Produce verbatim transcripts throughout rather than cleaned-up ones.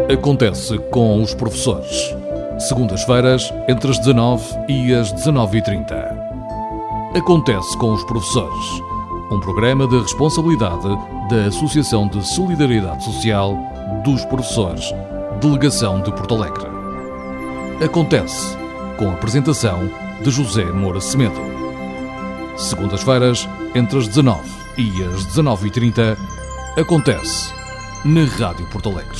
Acontece com os professores. Segundas-feiras, entre as dezanove e as dezanove e trinta. Acontece com os professores. Um programa de responsabilidade da Associação de Solidariedade Social dos Professores, Delegação de Porto Alegre. Acontece com a apresentação de José Moura Semedo. Segundas-feiras, entre as dezanove e as dezanove e trinta, acontece na Rádio Porto Alegre.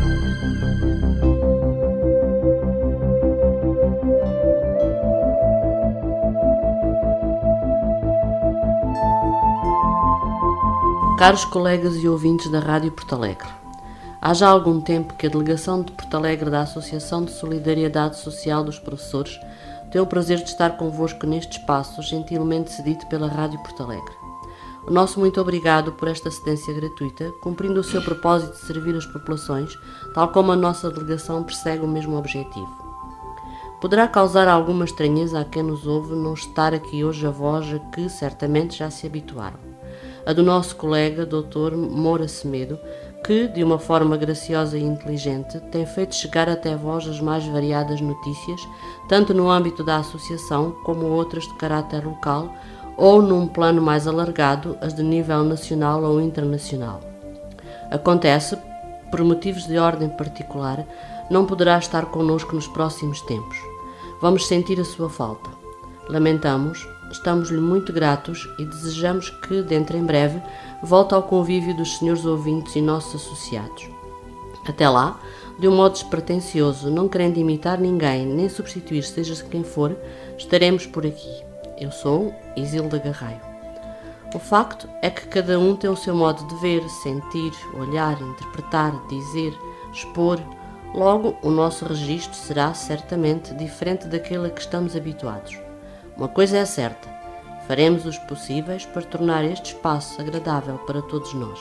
Caros colegas e ouvintes da Rádio Porto Alegre, há já algum tempo que a Delegação de Porto Alegre da Associação de Solidariedade Social dos Professores tem o prazer de estar convosco neste espaço, gentilmente cedido pela Rádio Porto Alegre. O nosso muito obrigado por esta cedência gratuita, cumprindo o seu propósito de servir as populações, tal como a nossa delegação persegue o mesmo objetivo. Poderá causar alguma estranheza a quem nos ouve não estar aqui hoje a voz a que certamente já se habituaram. A do nosso colega doutor Moura Semedo, que, de uma forma graciosa e inteligente, tem feito chegar até vós as mais variadas notícias, tanto no âmbito da associação como outras de caráter local, ou num plano mais alargado, as de nível nacional ou internacional. Acontece, por motivos de ordem particular, não poderá estar connosco nos próximos tempos. Vamos sentir a sua falta. Lamentamos, estamos-lhe muito gratos e desejamos que, dentro em breve, volte ao convívio dos senhores ouvintes e nossos associados. Até lá, de um modo despretensioso, não querendo imitar ninguém, nem substituir seja quem for, estaremos por aqui. Eu sou Isilda Garraio. O facto é que cada um tem o seu modo de ver, sentir, olhar, interpretar, dizer, expor. Logo, o nosso registro será certamente diferente daquele a que estamos habituados. Uma coisa é certa, faremos os possíveis para tornar este espaço agradável para todos nós.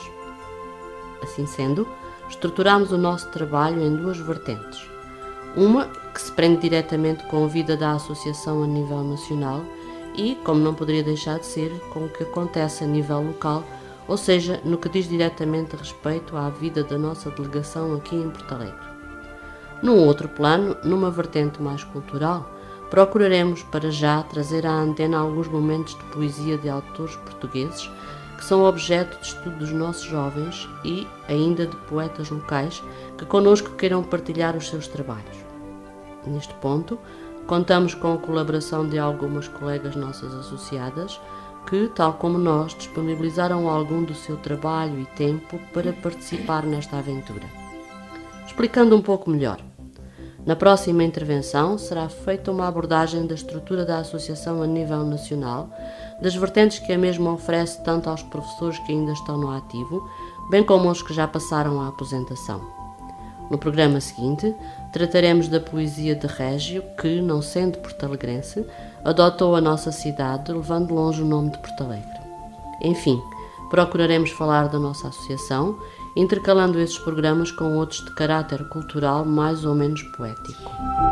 Assim sendo, estruturamos o nosso trabalho em duas vertentes. Uma que se prende diretamente com a vida da associação a nível nacional e, como não poderia deixar de ser, com o que acontece a nível local, ou seja, no que diz diretamente respeito à vida da nossa delegação aqui em Porto Alegre. Num outro plano, numa vertente mais cultural, procuraremos para já trazer à antena alguns momentos de poesia de autores portugueses que são objeto de estudo dos nossos jovens e ainda de poetas locais que connosco queiram partilhar os seus trabalhos. Neste ponto, contamos com a colaboração de algumas colegas nossas associadas que, tal como nós, disponibilizaram algum do seu trabalho e tempo para participar nesta aventura. Explicando um pouco melhor. Na próxima intervenção será feita uma abordagem da estrutura da associação a nível nacional, das vertentes que a mesma oferece tanto aos professores que ainda estão no ativo, bem como aos que já passaram à aposentação. No programa seguinte, trataremos da poesia de Régio, que, não sendo portalegrense, adotou a nossa cidade, levando longe o nome de Porto Alegre. Enfim, procuraremos falar da nossa associação, intercalando esses programas com outros de caráter cultural mais ou menos poético.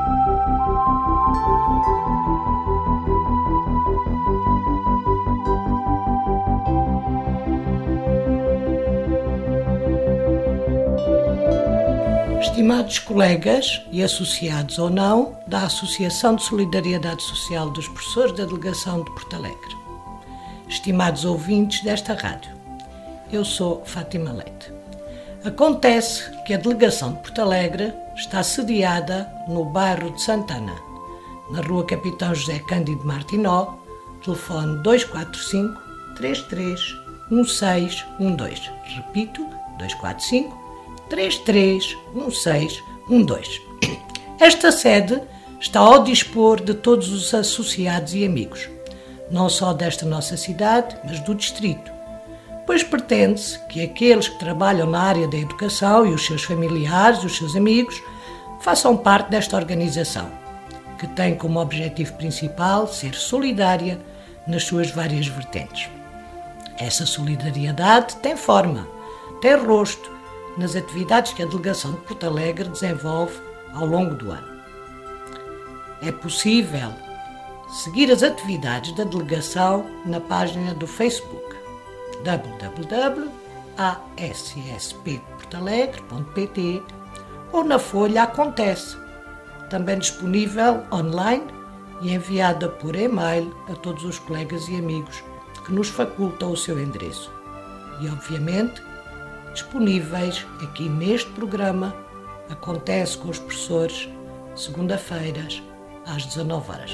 Estimados colegas e associados ou não da Associação de Solidariedade Social dos Professores da Delegação de Porto Alegre. Estimados ouvintes desta rádio, eu sou Fátima Leite. Acontece que a Delegação de Porto Alegre está sediada no bairro de Santana, na rua Capitão José Cândido Martinó, telefone dois quatro cinco, três três um seis um dois. Repito, dois quatro cinco, três três um seis um dois. Esta sede está ao dispor de todos os associados e amigos, não só desta nossa cidade, mas do distrito, pois pretende-se que aqueles que trabalham na área da educação e os seus familiares e os seus amigos façam parte desta organização, que tem como objetivo principal ser solidária nas suas várias vertentes. Essa solidariedade tem forma, tem rosto nas atividades que a Delegação de Porto Alegre desenvolve ao longo do ano. É possível seguir as atividades da Delegação na página do Facebook w w w ponto a s s p porto alegre ponto p t ou na folha Acontece, também disponível online e enviada por e-mail a todos os colegas e amigos que nos facultam o seu endereço. E, obviamente, disponíveis aqui neste programa Acontece com os Professores, segunda-feiras, às dezanove horas.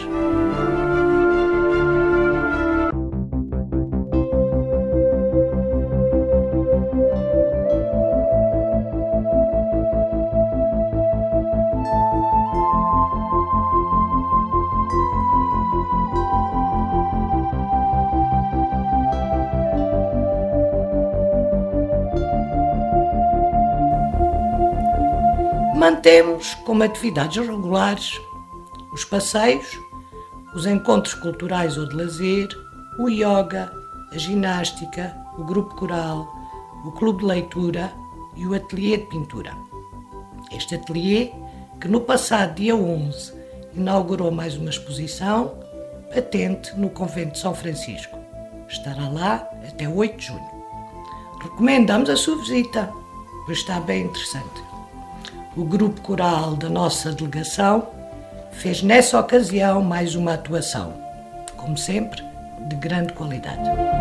Mantemos como atividades regulares os passeios, os encontros culturais ou de lazer, o yoga, a ginástica, o grupo coral, o clube de leitura e o ateliê de pintura. Este ateliê, que no passado dia onze inaugurou mais uma exposição patente no Convento de São Francisco. Estará lá até oito de junho. Recomendamos a sua visita, pois está bem interessante. O grupo coral da nossa delegação fez nessa ocasião mais uma atuação, como sempre, de grande qualidade.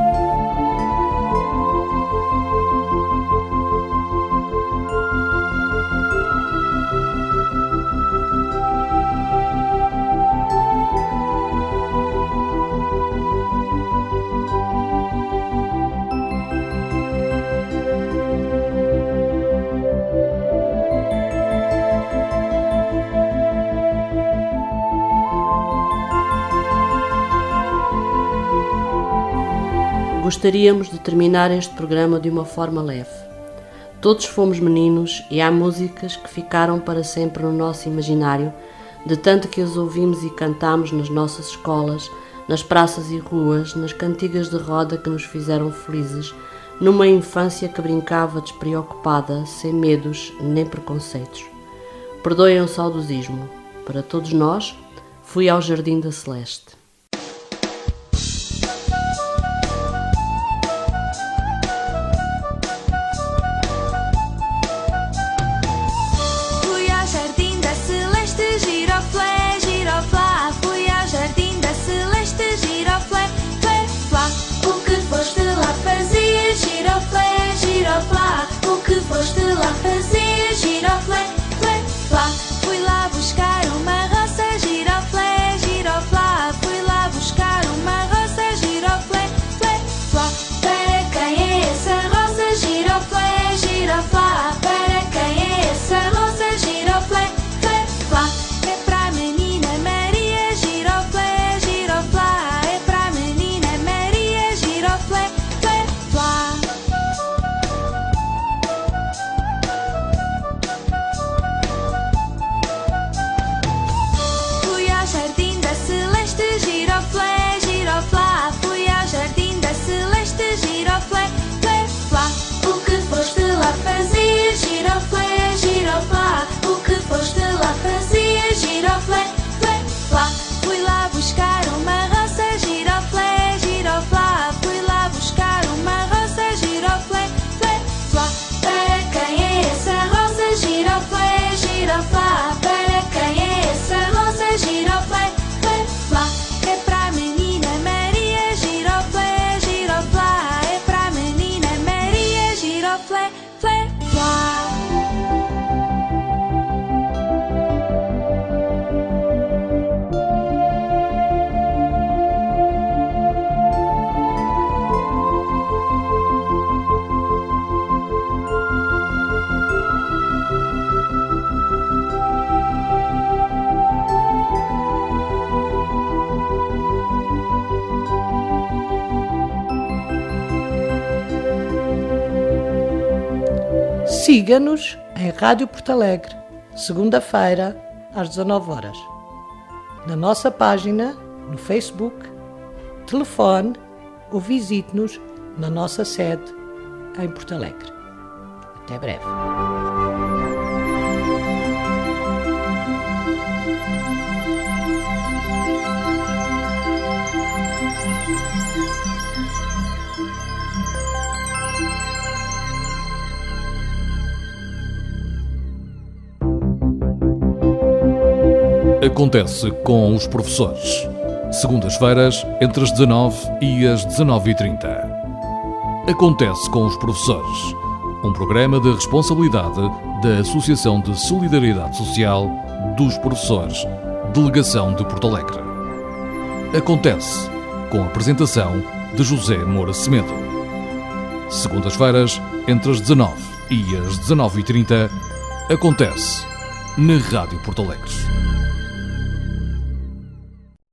Gostaríamos de terminar este programa de uma forma leve. Todos fomos meninos e há músicas que ficaram para sempre no nosso imaginário, de tanto que as ouvimos e cantamos nas nossas escolas, nas praças e ruas, nas cantigas de roda que nos fizeram felizes, numa infância que brincava despreocupada, sem medos nem preconceitos. Perdoem o saudosismo. Para todos nós, fui ao Jardim da Celeste. Siga-nos em Rádio Porto Alegre, segunda-feira, às dezanove horas. Na nossa página, no Facebook, telefone ou visite-nos na nossa sede em Porto Alegre. Até breve. Acontece com os professores. Segundas-feiras, entre as dezanove e as dezanove e trinta. Acontece com os professores. Um programa de responsabilidade da Associação de Solidariedade Social dos Professores, Delegação de Porto Alegre. Acontece com a apresentação de José Moura Semedo. Segundas-feiras, entre as dezanove e as dezanove e trinta, acontece na Rádio Porto Alegre.